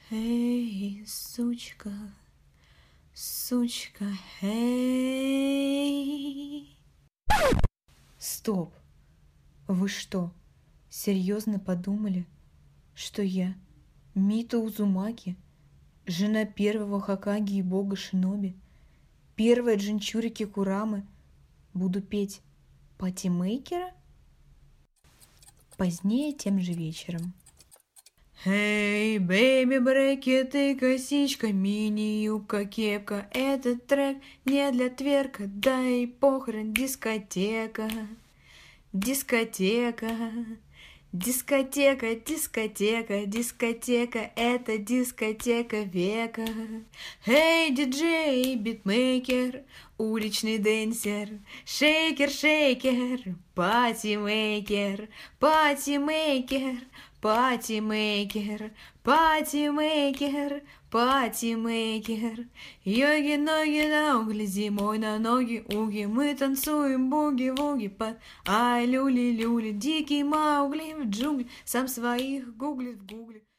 Эй, сучка, сучка, эй. Стоп! Вы что, серьезно подумали, что я, Мито Узумаки, жена первого Хокаги и бога Шиноби, первая Джинчурики Курамы, буду петь патимейкера? Позднее тем же вечером. Эй, бэйби, брекеты, косичка, мини-юбка, кепка. Этот трек не для тверка, да и похрен, дискотека. Дискотека, дискотека, дискотека, дискотека, это дискотека века. Эй, диджей, битмейкер, уличный дэнсер, шейкер, шейкер, патимейкер, патимейкер, патимейкер, патимейкер, патимейкер. Йоги-ноги на угли, зимой на ноги уги, мы танцуем буги-вуги под ай люли-люли. Дикий Маугли в джунгле, сам своих гуглит в гугле.